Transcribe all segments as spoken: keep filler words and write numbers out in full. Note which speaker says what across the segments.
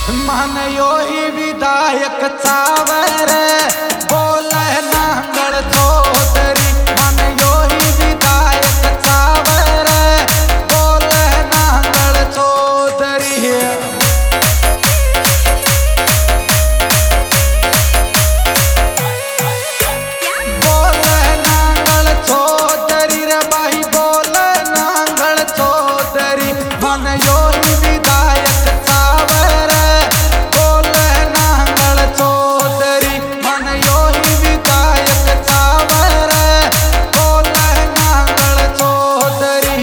Speaker 1: मन यो ही विधायक चावर बोल नांगल चौधरी। मन यो ही विधायक चावर बोल नांगल चौधरी। बोल नांगल चौधरी रे भाई बोल नांगल चौधरी। मन यो ही विधायक चावर बोल नांगल चौधरी। मन यो ही विधायक चावर बोल नांगल चौधरी।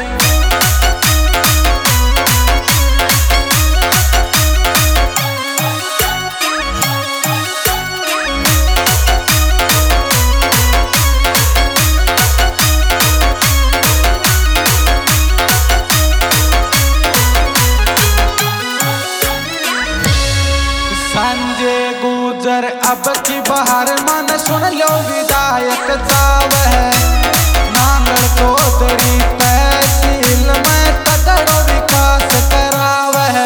Speaker 1: संजय गुजर अब की बाहर मन सुन लो विधायक चावह। नांगल चौधरी तहसील में तगड़ो विकास करावह।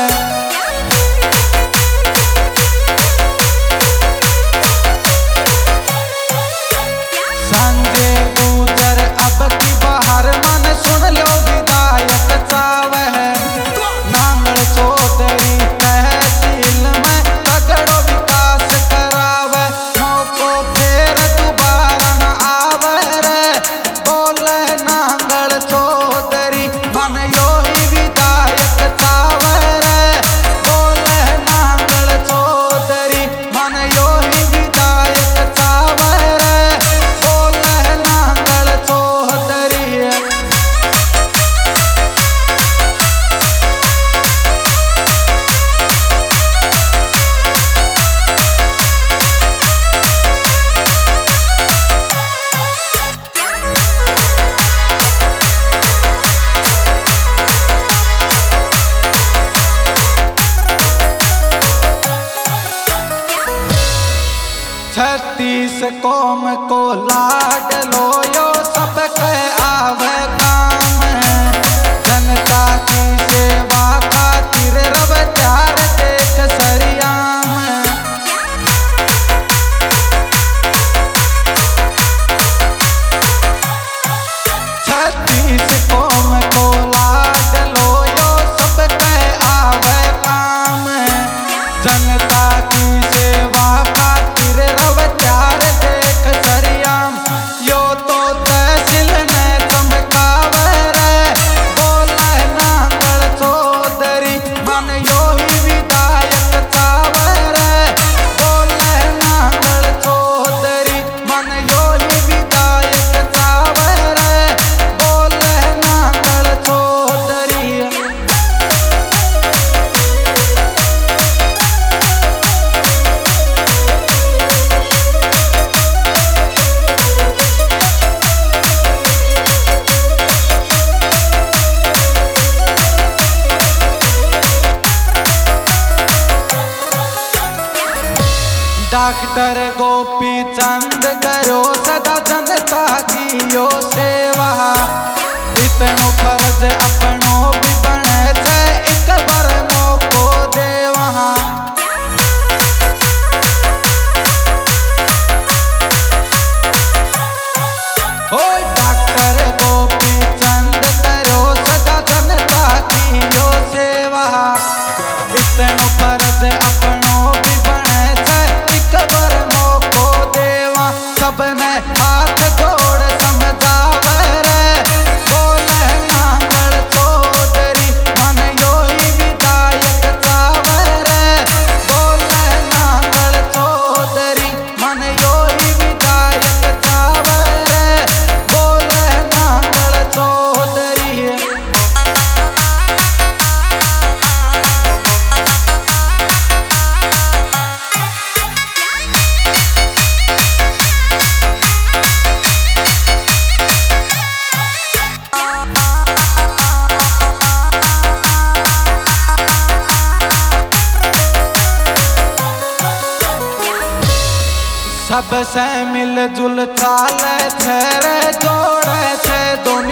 Speaker 1: संजय गुजर अब की बाहर मन सुन लो विधायक चावह। नांगल चौधरी तहसील में तगड़ो विकास करावे। मौको फेर दोबारा न आवे रे बोल नांगल चौधरी। मन यो ही विधायक चावर बोल नांगल चौधरी। मन यो ही विधायक चावर बोल नांगल चौधरी। छत्तीस कौम को लाड लो यो सबके आवे काम। जनता की सेवा खातिर रब चार देख सरियाम। छत्तीस कौम को लाड लो यो सबके आवे काम। जनता की सेवा खातिर रब चार देख सरियाम। यो तो तहसील ने चमकावर बोल नांगल चौधरी। मन यो ही विधायक चावर बोल नांगल चौधरी। मन यो ही विधायक चावर बोल नांगल चौधरी। डॉक्टर गोपी चंद करो सदा जनता की यो सेवा। इतनो फर्ज अपनो भी बने थे एक बार मौको दे वहाँ। ओ डॉक्टर गोपी चंद करो सदा जनता की यो सेवा। इतनो फर्ज अपनो भी बने थे एक बार मौको देवा। सबने हाथ जोड़ समझावर बोल नांगल चौधरी। मन यो ही विधायक चावर बोल नांगल चौधरी। मन यो ही विधायक चावर बोल नांगल चौधरी। सबसे मिलजुल चाल छे रे जोड़े छे दोनों